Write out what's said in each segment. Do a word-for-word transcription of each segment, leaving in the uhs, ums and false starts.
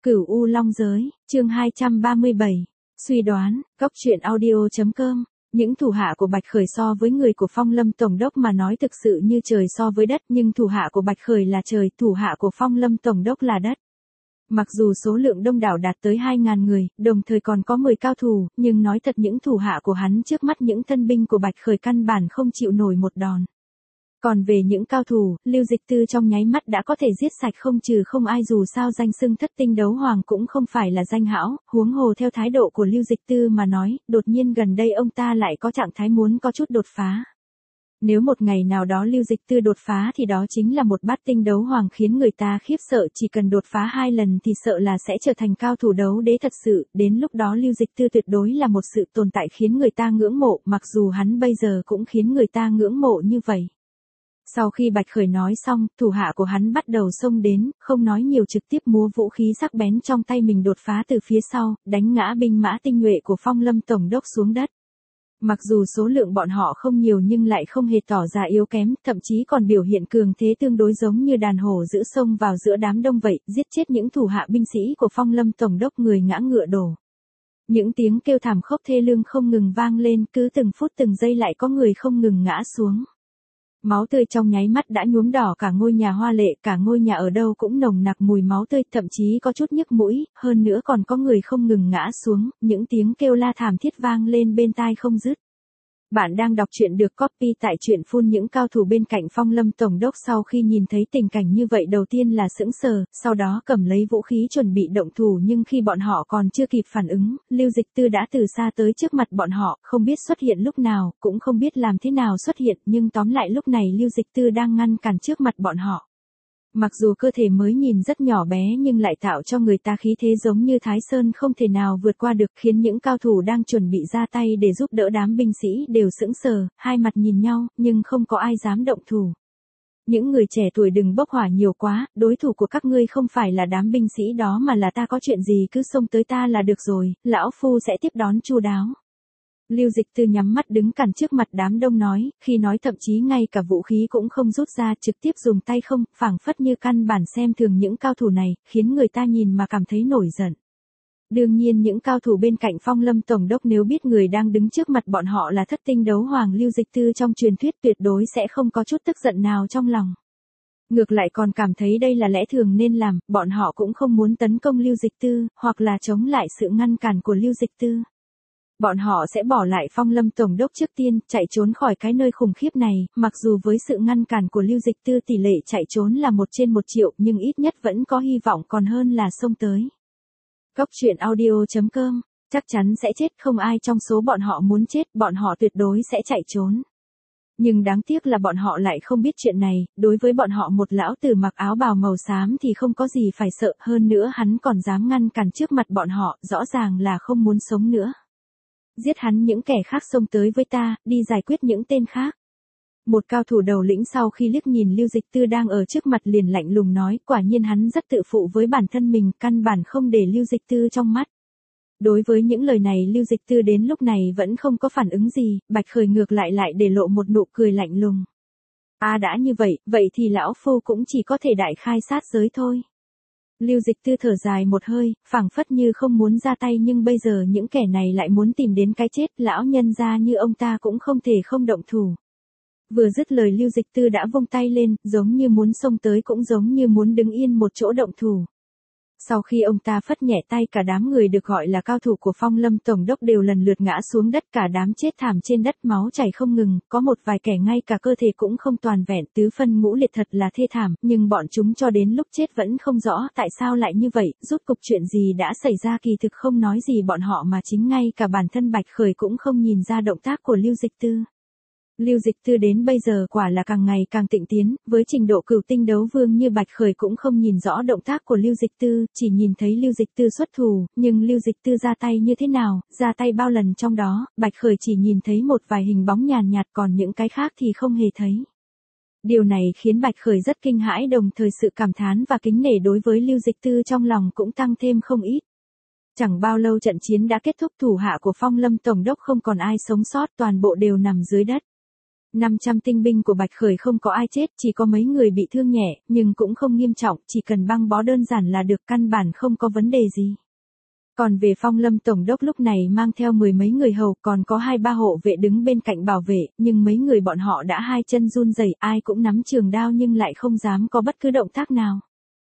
Cửu U Long Giới, chương hai trăm ba mươi bảy. Suy đoán, góc truyện audio.com. Những thủ hạ của Bạch Khởi so với người của Phong Lâm Tổng đốc mà nói thực sự như trời so với đất, nhưng thủ hạ của Bạch Khởi là trời, thủ hạ của Phong Lâm Tổng đốc là đất. Mặc dù số lượng đông đảo đạt tới hai ngàn người, đồng thời còn có mười cao thủ, nhưng nói thật những thủ hạ của hắn trước mắt những thân binh của Bạch Khởi căn bản không chịu nổi một đòn. Còn về những cao thủ, Lưu Dịch Tư trong nháy mắt đã có thể giết sạch không trừ không ai, dù sao danh xưng thất tinh đấu hoàng cũng không phải là danh hão, huống hồ theo thái độ của Lưu Dịch Tư mà nói, đột nhiên gần đây ông ta lại có trạng thái muốn có chút đột phá. Nếu một ngày nào đó Lưu Dịch Tư đột phá thì đó chính là một bát tinh đấu hoàng khiến người ta khiếp sợ, chỉ cần đột phá hai lần thì sợ là sẽ trở thành cao thủ đấu đế thật sự, đến lúc đó Lưu Dịch Tư tuyệt đối là một sự tồn tại khiến người ta ngưỡng mộ, mặc dù hắn bây giờ cũng khiến người ta ngưỡng mộ như vậy. Sau khi Bạch Khởi nói xong, thủ hạ của hắn bắt đầu xông đến, không nói nhiều trực tiếp múa vũ khí sắc bén trong tay mình đột phá từ phía sau, đánh ngã binh mã tinh nhuệ của Phong Lâm Tổng đốc xuống đất. Mặc dù số lượng bọn họ không nhiều nhưng lại không hề tỏ ra yếu kém, thậm chí còn biểu hiện cường thế tương đối giống như đàn hổ giữ sông vào giữa đám đông vậy, giết chết những thủ hạ binh sĩ của Phong Lâm Tổng đốc người ngã ngựa đổ. Những tiếng kêu thảm khốc thê lương không ngừng vang lên, cứ từng phút từng giây lại có người không ngừng ngã xuống. Máu tươi trong nháy mắt đã nhuốm đỏ cả ngôi nhà hoa lệ, cả ngôi nhà ở đâu cũng nồng nặc mùi máu tươi, thậm chí có chút nhức mũi, hơn nữa còn có người không ngừng ngã xuống, những tiếng kêu la thảm thiết vang lên bên tai không dứt. Bạn đang đọc truyện được copy tại truyện phun. Những cao thủ bên cạnh Phong Lâm Tổng đốc sau khi nhìn thấy tình cảnh như vậy đầu tiên là sững sờ, sau đó cầm lấy vũ khí chuẩn bị động thủ, nhưng khi bọn họ còn chưa kịp phản ứng, Lưu Dịch Tư đã từ xa tới trước mặt bọn họ, không biết xuất hiện lúc nào, cũng không biết làm thế nào xuất hiện, nhưng tóm lại lúc này Lưu Dịch Tư đang ngăn cản trước mặt bọn họ. Mặc dù cơ thể mới nhìn rất nhỏ bé nhưng lại tạo cho người ta khí thế giống như Thái Sơn không thể nào vượt qua được, khiến những cao thủ đang chuẩn bị ra tay để giúp đỡ đám binh sĩ đều sững sờ, hai mặt nhìn nhau, nhưng không có ai dám động thủ. Những người trẻ tuổi đừng bốc hỏa nhiều quá, đối thủ của các ngươi không phải là đám binh sĩ đó mà là ta, có chuyện gì cứ xông tới ta là được rồi, lão phu sẽ tiếp đón chu đáo. Lưu Dịch Tư nhắm mắt đứng cản trước mặt đám đông nói, khi nói thậm chí ngay cả vũ khí cũng không rút ra, trực tiếp dùng tay không, phảng phất như căn bản xem thường những cao thủ này, khiến người ta nhìn mà cảm thấy nổi giận. Đương nhiên những cao thủ bên cạnh Phong Lâm Tổng đốc nếu biết người đang đứng trước mặt bọn họ là thất tinh đấu hoàng Lưu Dịch Tư trong truyền thuyết tuyệt đối sẽ không có chút tức giận nào trong lòng. Ngược lại còn cảm thấy đây là lẽ thường nên làm, bọn họ cũng không muốn tấn công Lưu Dịch Tư, hoặc là chống lại sự ngăn cản của Lưu Dịch Tư. Bọn họ sẽ bỏ lại Phong Lâm Tổng đốc trước tiên, chạy trốn khỏi cái nơi khủng khiếp này, mặc dù với sự ngăn cản của Lưu Dịch Tư tỷ lệ chạy trốn là một trên một triệu, nhưng ít nhất vẫn có hy vọng còn hơn là xông tới. Góc truyện audio.com, chắc chắn sẽ chết, không ai trong số bọn họ muốn chết, bọn họ tuyệt đối sẽ chạy trốn. Nhưng đáng tiếc là bọn họ lại không biết chuyện này, đối với bọn họ một lão tử mặc áo bào màu xám thì không có gì phải sợ, hơn nữa hắn còn dám ngăn cản trước mặt bọn họ, rõ ràng là không muốn sống nữa. Giết hắn, những kẻ khác xông tới với ta, đi giải quyết những tên khác. Một cao thủ đầu lĩnh sau khi liếc nhìn Lưu Dịch Tư đang ở trước mặt liền lạnh lùng nói, quả nhiên hắn rất tự phụ với bản thân mình, căn bản không để Lưu Dịch Tư trong mắt. Đối với những lời này Lưu Dịch Tư đến lúc này vẫn không có phản ứng gì, Bạch Khởi ngược lại lại để lộ một nụ cười lạnh lùng. À đã như vậy, vậy thì lão phu cũng chỉ có thể đại khai sát giới thôi. Lưu Dịch Tư thở dài một hơi, phảng phất như không muốn ra tay, nhưng bây giờ những kẻ này lại muốn tìm đến cái chết, lão nhân gia như ông ta cũng không thể không động thủ. Vừa dứt lời Lưu Dịch Tư đã vung tay lên, giống như muốn xông tới cũng giống như muốn đứng yên một chỗ động thủ. Sau khi ông ta phất nhẹ tay, cả đám người được gọi là cao thủ của Phong Lâm Tổng đốc đều lần lượt ngã xuống đất, cả đám chết thảm trên đất, máu chảy không ngừng, có một vài kẻ ngay cả cơ thể cũng không toàn vẹn, tứ phân ngũ liệt, thật là thê thảm, nhưng bọn chúng cho đến lúc chết vẫn không rõ tại sao lại như vậy, rốt cục chuyện gì đã xảy ra. Kỳ thực không nói gì bọn họ mà chính ngay cả bản thân Bạch Khởi cũng không nhìn ra động tác của Lưu Dịch Tư. Lưu Dịch Tư đến bây giờ quả là càng ngày càng tịnh tiến, với trình độ cửu tinh đấu vương như Bạch Khởi cũng không nhìn rõ động tác của Lưu Dịch Tư, chỉ nhìn thấy Lưu Dịch Tư xuất thủ, nhưng Lưu Dịch Tư ra tay như thế nào, ra tay bao lần trong đó, Bạch Khởi chỉ nhìn thấy một vài hình bóng nhàn nhạt, còn những cái khác thì không hề thấy. Điều này khiến Bạch Khởi rất kinh hãi, đồng thời sự cảm thán và kính nể đối với Lưu Dịch Tư trong lòng cũng tăng thêm không ít. Chẳng bao lâu trận chiến đã kết thúc, thủ hạ của Phong Lâm Tổng đốc không còn ai sống sót, toàn bộ đều nằm dưới đất. năm trăm tinh binh của Bạch Khởi không có ai chết, chỉ có mấy người bị thương nhẹ, nhưng cũng không nghiêm trọng, chỉ cần băng bó đơn giản là được, căn bản không có vấn đề gì. Còn về Phong Lâm Tổng đốc lúc này mang theo mười mấy người hầu, còn có hai ba hộ vệ đứng bên cạnh bảo vệ, nhưng mấy người bọn họ đã hai chân run rẩy, ai cũng nắm trường đao nhưng lại không dám có bất cứ động tác nào.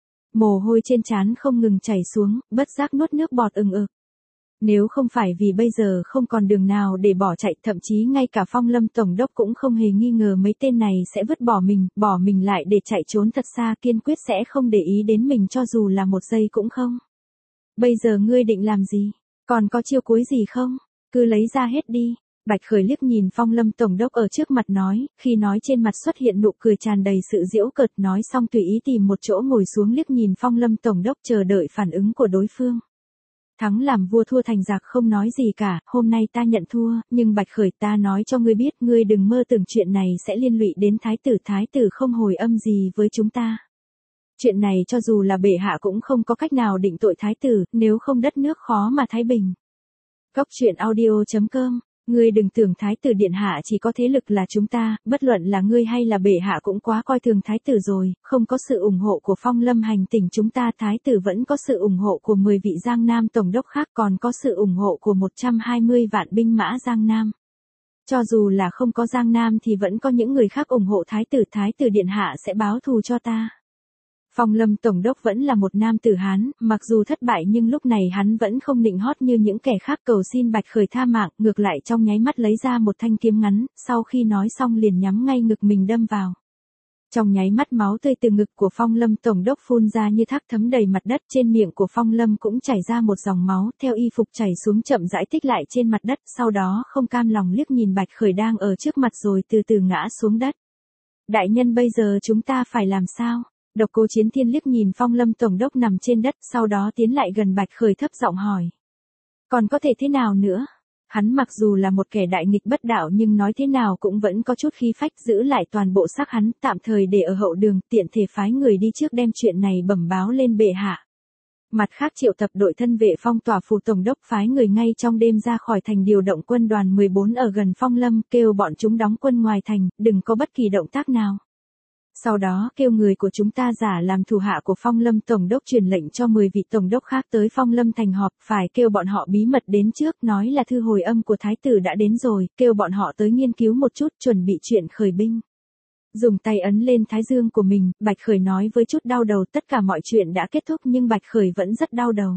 Mồ hôi trên trán không ngừng chảy xuống, bất giác nuốt nước bọt ừng ực. Nếu không phải vì bây giờ không còn đường nào để bỏ chạy, thậm chí ngay cả Phong Lâm Tổng đốc cũng không hề nghi ngờ mấy tên này sẽ vứt bỏ mình, bỏ mình lại để chạy trốn thật xa, kiên quyết sẽ không để ý đến mình cho dù là một giây cũng không. Bây giờ ngươi định làm gì? Còn có chiêu cuối gì không? Cứ lấy ra hết đi. Bạch Khởi liếc nhìn Phong Lâm Tổng đốc ở trước mặt nói, khi nói trên mặt xuất hiện nụ cười tràn đầy sự giễu cợt, nói xong tùy ý tìm một chỗ ngồi xuống liếc nhìn Phong Lâm Tổng đốc chờ đợi phản ứng của đối phương. Thắng làm vua thua thành giặc không nói gì cả, hôm nay ta nhận thua, nhưng Bạch Khởi ta nói cho ngươi biết, ngươi đừng mơ tưởng chuyện này sẽ liên lụy đến thái tử, thái tử không hồi âm gì với chúng ta. Chuyện này cho dù là bệ hạ cũng không có cách nào định tội thái tử, nếu không đất nước khó mà thái bình. Góc truyện audio chấm com, ngươi đừng tưởng thái tử điện hạ chỉ có thế lực là chúng ta, bất luận là ngươi hay là bệ hạ cũng quá coi thường thái tử rồi, không có sự ủng hộ của Phong Lâm hành tỉnh chúng ta, thái tử vẫn có sự ủng hộ của mười vị Giang Nam tổng đốc khác, còn có sự ủng hộ của một trăm hai mươi vạn binh mã Giang Nam. Cho dù là không có Giang Nam thì vẫn có những người khác ủng hộ thái tử, thái tử điện hạ sẽ báo thù cho ta. Phong Lâm Tổng đốc vẫn là một nam tử Hán, mặc dù thất bại nhưng lúc này hắn vẫn không nịnh hót như những kẻ khác cầu xin Bạch Khởi tha mạng, ngược lại trong nháy mắt lấy ra một thanh kiếm ngắn, sau khi nói xong liền nhắm ngay ngực mình đâm vào. Trong nháy mắt máu tươi từ ngực của Phong Lâm Tổng đốc phun ra như thác thấm đầy mặt đất, trên miệng của Phong Lâm cũng chảy ra một dòng máu, theo y phục chảy xuống chậm rãi tích lại trên mặt đất, sau đó không cam lòng liếc nhìn Bạch Khởi đang ở trước mặt rồi từ từ ngã xuống đất. Đại nhân bây giờ chúng ta phải làm sao? Độc Cô Chiến Thiên liếc nhìn Phong Lâm Tổng đốc nằm trên đất, sau đó tiến lại gần Bạch Khởi thấp giọng hỏi. Còn có thể thế nào nữa? Hắn mặc dù là một kẻ đại nghịch bất đạo nhưng nói thế nào cũng vẫn có chút khí phách, giữ lại toàn bộ xác hắn, tạm thời để ở hậu đường, tiện thể phái người đi trước đem chuyện này bẩm báo lên bệ hạ. Mặt khác triệu tập đội thân vệ phong tỏa phủ tổng đốc, phái người ngay trong đêm ra khỏi thành điều động quân đoàn mười bốn ở gần Phong Lâm, kêu bọn chúng đóng quân ngoài thành, đừng có bất kỳ động tác nào. Sau đó kêu người của chúng ta giả làm thủ hạ của Phong Lâm Tổng đốc truyền lệnh cho mười vị tổng đốc khác tới Phong Lâm thành họp, phải kêu bọn họ bí mật đến trước, nói là thư hồi âm của thái tử đã đến rồi, kêu bọn họ tới nghiên cứu một chút, chuẩn bị chuyện khởi binh. Dùng tay ấn lên thái dương của mình, Bạch Khởi nói với chút đau đầu, tất cả mọi chuyện đã kết thúc nhưng Bạch Khởi vẫn rất đau đầu.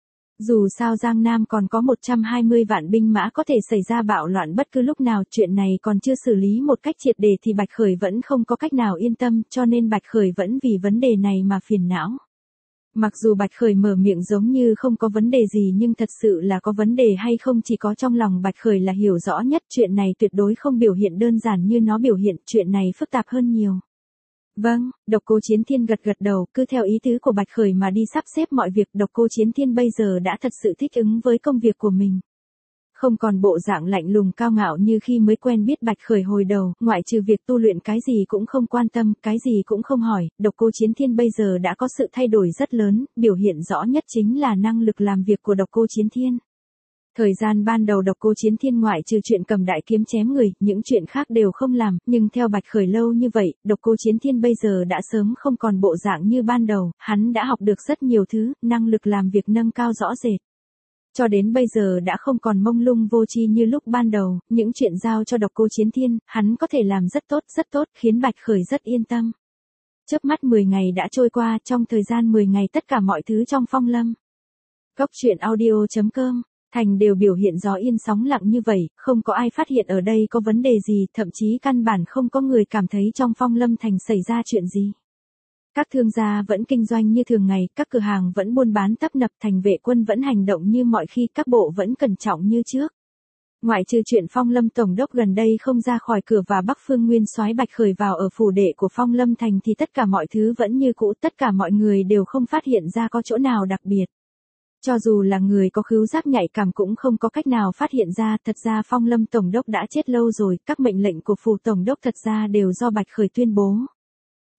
Dù sao Giang Nam còn có một trăm hai mươi vạn binh mã, có thể xảy ra bạo loạn bất cứ lúc nào, chuyện này còn chưa xử lý một cách triệt để thì Bạch Khởi vẫn không có cách nào yên tâm, cho nên Bạch Khởi vẫn vì vấn đề này mà phiền não. Mặc dù Bạch Khởi mở miệng giống như không có vấn đề gì nhưng thật sự là có vấn đề hay không chỉ có trong lòng Bạch Khởi là hiểu rõ nhất, chuyện này tuyệt đối không biểu hiện đơn giản như nó biểu hiện, chuyện này phức tạp hơn nhiều. Vâng, Độc Cô Chiến Thiên gật gật đầu, cứ theo ý tứ của Bạch Khởi mà đi sắp xếp mọi việc. Độc Cô Chiến Thiên bây giờ đã thật sự thích ứng với công việc của mình. Không còn bộ dạng lạnh lùng cao ngạo như khi mới quen biết Bạch Khởi hồi đầu, ngoại trừ việc tu luyện cái gì cũng không quan tâm, cái gì cũng không hỏi, Độc Cô Chiến Thiên bây giờ đã có sự thay đổi rất lớn, biểu hiện rõ nhất chính là năng lực làm việc của Độc Cô Chiến Thiên. Thời gian ban đầu Độc Cô Chiến Thiên ngoại trừ chuyện cầm đại kiếm chém người, những chuyện khác đều không làm, nhưng theo Bạch Khởi lâu như vậy, Độc Cô Chiến Thiên bây giờ đã sớm không còn bộ dạng như ban đầu, hắn đã học được rất nhiều thứ, năng lực làm việc nâng cao rõ rệt. Cho đến bây giờ đã không còn mông lung vô tri như lúc ban đầu, những chuyện giao cho Độc Cô Chiến Thiên, hắn có thể làm rất tốt, rất tốt, khiến Bạch Khởi rất yên tâm. Chớp mắt mười ngày đã trôi qua, trong thời gian mười ngày tất cả mọi thứ trong Phong Lâm. Góc truyện audio chấm com thành đều biểu hiện gió yên sóng lặng như vậy, không có ai phát hiện ở đây có vấn đề gì, thậm chí căn bản không có người cảm thấy trong Phong Lâm thành xảy ra chuyện gì. Các thương gia vẫn kinh doanh như thường ngày, các cửa hàng vẫn buôn bán tấp nập, thành vệ quân vẫn hành động như mọi khi, các bộ vẫn cẩn trọng như trước. Ngoại trừ chuyện Phong Lâm Tổng đốc gần đây không ra khỏi cửa và Bắc Phương Nguyên soái Bạch Khởi vào ở phủ đệ của Phong Lâm thành thì tất cả mọi thứ vẫn như cũ, tất cả mọi người đều không phát hiện ra có chỗ nào đặc biệt. Cho dù là người có khứu giác nhạy cảm cũng không có cách nào phát hiện ra, thật ra Phong Lâm Tổng đốc đã chết lâu rồi, các mệnh lệnh của phủ Tổng đốc thật ra đều do Bạch Khởi tuyên bố.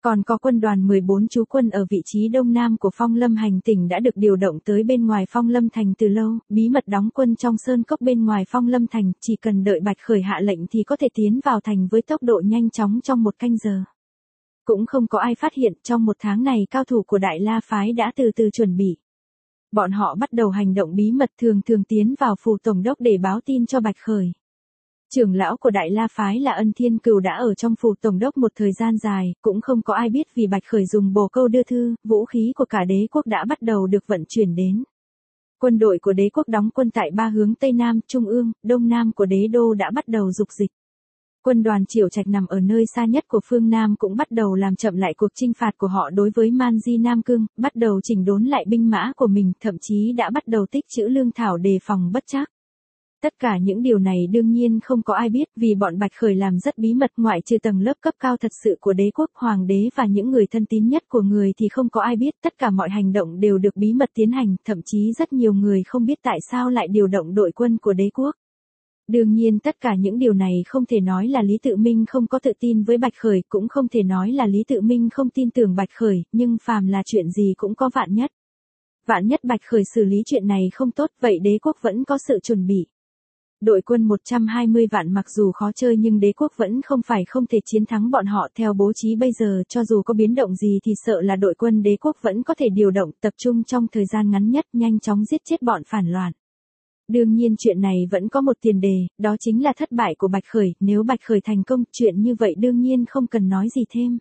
Còn có quân đoàn mười bốn trú quân ở vị trí đông nam của Phong Lâm hành tỉnh đã được điều động tới bên ngoài Phong Lâm thành từ lâu, bí mật đóng quân trong sơn cốc bên ngoài Phong Lâm thành, chỉ cần đợi Bạch Khởi hạ lệnh thì có thể tiến vào thành với tốc độ nhanh chóng trong một canh giờ. Cũng không có ai phát hiện, trong một tháng này cao thủ của Đại La phái đã từ từ chuẩn bị. Bọn họ bắt đầu hành động bí mật, thường thường tiến vào phủ tổng đốc để báo tin cho Bạch Khởi. Trưởng lão của Đại La phái là Ân Thiên Cừu đã ở trong phủ tổng đốc một thời gian dài, cũng không có ai biết vì Bạch Khởi dùng bồ câu đưa thư, vũ khí của cả đế quốc đã bắt đầu được vận chuyển đến. Quân đội của đế quốc đóng quân tại ba hướng Tây Nam, Trung ương, Đông Nam của đế đô đã bắt đầu dục dịch. Quân đoàn Triệu Trạch nằm ở nơi xa nhất của phương Nam cũng bắt đầu làm chậm lại cuộc chinh phạt của họ đối với Man Di Nam Cương, bắt đầu chỉnh đốn lại binh mã của mình, thậm chí đã bắt đầu tích trữ lương thảo đề phòng bất trắc. Tất cả những điều này đương nhiên không có ai biết vì bọn Bạch Khởi làm rất bí mật, ngoại trừ tầng lớp cấp cao thật sự của đế quốc, hoàng đế và những người thân tín nhất của người thì không có ai biết, tất cả mọi hành động đều được bí mật tiến hành, thậm chí rất nhiều người không biết tại sao lại điều động đội quân của đế quốc. Đương nhiên tất cả những điều này không thể nói là Lý Tự Minh không có tự tin với Bạch Khởi, cũng không thể nói là Lý Tự Minh không tin tưởng Bạch Khởi, nhưng phàm là chuyện gì cũng có vạn nhất. Vạn nhất Bạch Khởi xử lý chuyện này không tốt, vậy đế quốc vẫn có sự chuẩn bị. Đội quân một trăm hai mươi vạn mặc dù khó chơi nhưng đế quốc vẫn không phải không thể chiến thắng bọn họ, theo bố trí bây giờ cho dù có biến động gì thì sợ là đội quân đế quốc vẫn có thể điều động tập trung trong thời gian ngắn nhất, nhanh chóng giết chết bọn phản loạn. Đương nhiên chuyện này vẫn có một tiền đề, đó chính là thất bại của Bạch Khởi, nếu Bạch Khởi thành công, chuyện như vậy đương nhiên không cần nói gì thêm.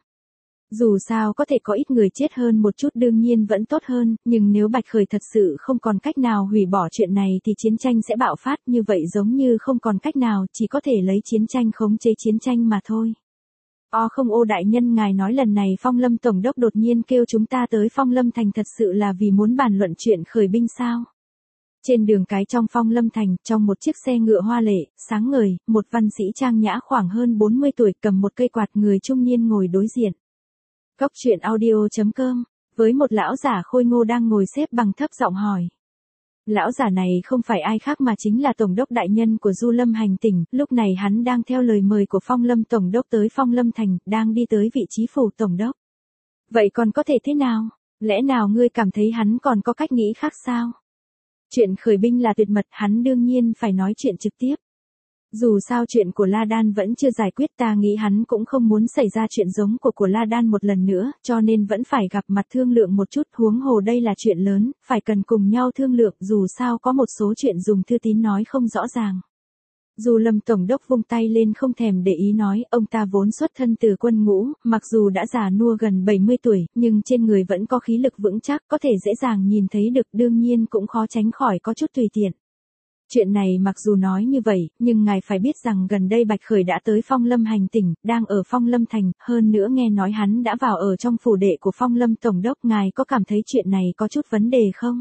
Dù sao có thể có ít người chết hơn một chút đương nhiên vẫn tốt hơn, nhưng nếu Bạch Khởi thật sự không còn cách nào hủy bỏ chuyện này thì chiến tranh sẽ bạo phát, như vậy giống như không còn cách nào, chỉ có thể lấy chiến tranh khống chế chiến tranh mà thôi. O không ô đại nhân, ngài nói lần này Phong Lâm tổng đốc đột nhiên kêu chúng ta tới Phong Lâm thành thật sự là vì muốn bàn luận chuyện khởi binh sao? Trên đường cái trong Phong Lâm thành, trong một chiếc xe ngựa hoa lệ, sáng ngời, một văn sĩ trang nhã khoảng hơn bốn mươi tuổi cầm một cây quạt, người trung niên ngồi đối diện. Cốc truyện audio chấm com, với một lão giả khôi ngô đang ngồi xếp bằng, thấp giọng hỏi. Lão giả này không phải ai khác mà chính là tổng đốc đại nhân của Du Lâm hành tỉnh, lúc này hắn đang theo lời mời của Phong Lâm tổng đốc tới Phong Lâm thành, đang đi tới vị trí phủ tổng đốc. Vậy còn có thể thế nào? Lẽ nào ngươi cảm thấy hắn còn có cách nghĩ khác sao? Chuyện khởi binh là tuyệt mật, hắn đương nhiên phải nói chuyện trực tiếp. Dù sao chuyện của La Đan vẫn chưa giải quyết, ta nghĩ hắn cũng không muốn xảy ra chuyện giống của của La Đan một lần nữa, cho nên vẫn phải gặp mặt thương lượng một chút, huống hồ đây là chuyện lớn, phải cần cùng nhau thương lượng, dù sao có một số chuyện dùng thư tín nói không rõ ràng. Du Lâm tổng đốc vung tay lên không thèm để ý nói, ông ta vốn xuất thân từ quân ngũ, mặc dù đã già nua gần bảy mươi tuổi, nhưng trên người vẫn có khí lực vững chắc, có thể dễ dàng nhìn thấy được, đương nhiên cũng khó tránh khỏi có chút tùy tiện. Chuyện này mặc dù nói như vậy, nhưng ngài phải biết rằng gần đây Bạch Khởi đã tới Phong Lâm hành tỉnh, đang ở Phong Lâm thành, hơn nữa nghe nói hắn đã vào ở trong phủ đệ của Phong Lâm tổng đốc, ngài có cảm thấy chuyện này có chút vấn đề không?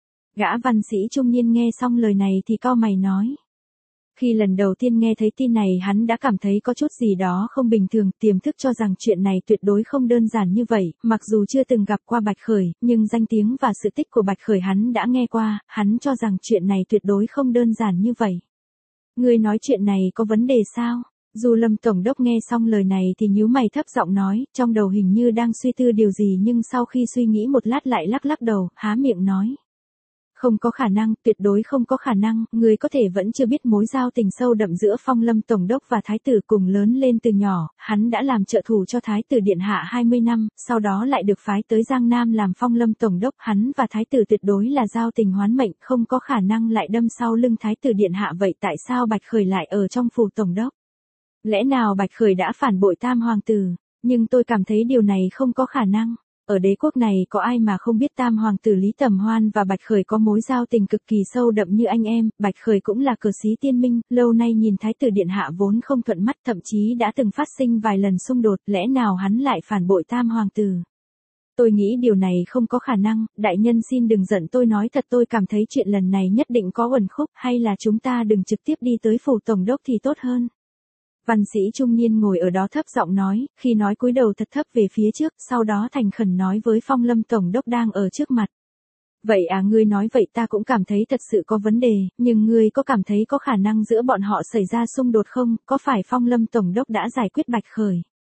Gã văn sĩ trung niên nghe xong lời này thì cau mày nói. Khi lần đầu tiên nghe thấy tin này hắn đã cảm thấy có chút gì đó không bình thường, tiềm thức cho rằng chuyện này tuyệt đối không đơn giản như vậy, mặc dù chưa từng gặp qua Bạch Khởi, nhưng danh tiếng và sự tích của Bạch Khởi hắn đã nghe qua, hắn cho rằng chuyện này tuyệt đối không đơn giản như vậy. Ngươi nói chuyện này có vấn đề sao? Du Lâm tổng đốc nghe xong lời này thì nhíu mày thấp giọng nói, trong đầu hình như đang suy tư điều gì nhưng sau khi suy nghĩ một lát lại lắc lắc đầu, há miệng nói. Không có khả năng, tuyệt đối không có khả năng, người có thể vẫn chưa biết mối giao tình sâu đậm giữa Phong Lâm tổng đốc và thái tử cùng lớn lên từ nhỏ, hắn đã làm trợ thủ cho thái tử điện hạ hai mươi năm, sau đó lại được phái tới Giang Nam làm Phong Lâm tổng đốc, hắn và thái tử tuyệt đối là giao tình hoán mệnh, không có khả năng lại đâm sau lưng thái tử điện hạ. Vậy tại sao Bạch Khởi lại ở trong phủ tổng đốc? Lẽ nào Bạch Khởi đã phản bội Tam hoàng tử? Nhưng tôi cảm thấy điều này không có khả năng. Ở đế quốc này có ai mà không biết Tam hoàng tử Lý Tầm Hoan và Bạch Khởi có mối giao tình cực kỳ sâu đậm như anh em, Bạch Khởi cũng là cờ sĩ tiên minh, lâu nay nhìn thái tử điện hạ vốn không thuận mắt, thậm chí đã từng phát sinh vài lần xung đột, lẽ nào hắn lại phản bội Tam hoàng tử? Tôi nghĩ điều này không có khả năng, đại nhân xin đừng giận, tôi nói thật, tôi cảm thấy chuyện lần này nhất định có uẩn khúc, hay là chúng ta đừng trực tiếp đi tới phủ tổng đốc thì tốt hơn. Văn sĩ trung niên ngồi ở đó thấp giọng nói, khi nói cúi đầu thật thấp về phía trước, sau đó thành khẩn nói với Phong Lâm tổng đốc đang ở trước mặt. Vậy à, ngươi nói vậy ta cũng cảm thấy thật sự có vấn đề, nhưng ngươi có cảm thấy có khả năng giữa bọn họ xảy ra xung đột không, có phải Phong Lâm tổng đốc đã giải quyết Bạch Khởi?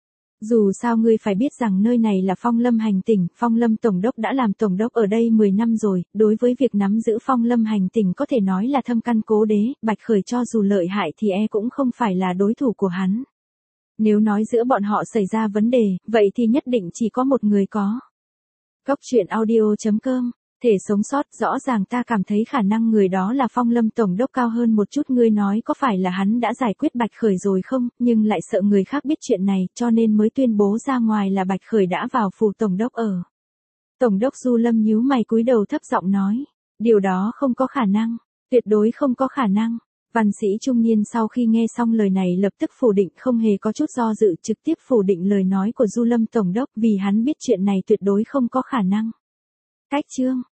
Dù sao ngươi phải biết rằng nơi này là Phong Lâm hành tỉnh, Phong Lâm Tổng đốc đã làm Tổng đốc ở đây mười năm rồi, đối với việc nắm giữ Phong Lâm hành tỉnh có thể nói là thâm căn cố đế, Bạch Khởi cho dù lợi hại thì e cũng không phải là đối thủ của hắn. Nếu nói giữa bọn họ xảy ra vấn đề, vậy thì nhất định chỉ có một người có. Góc truyện audio chấm com Thể sống sót, rõ ràng ta cảm thấy khả năng người đó là Phong Lâm Tổng đốc cao hơn một chút, ngươi nói có phải là hắn đã giải quyết Bạch Khởi rồi không, nhưng lại sợ người khác biết chuyện này, cho nên mới tuyên bố ra ngoài là Bạch Khởi đã vào phủ Tổng đốc ở. Tổng đốc Du Lâm nhíu mày cúi đầu thấp giọng nói, điều đó không có khả năng, tuyệt đối không có khả năng. Văn sĩ trung niên sau khi nghe xong lời này lập tức phủ định, không hề có chút do dự, trực tiếp phủ định lời nói của Du Lâm Tổng đốc, vì hắn biết chuyện này tuyệt đối không có khả năng. Cách chương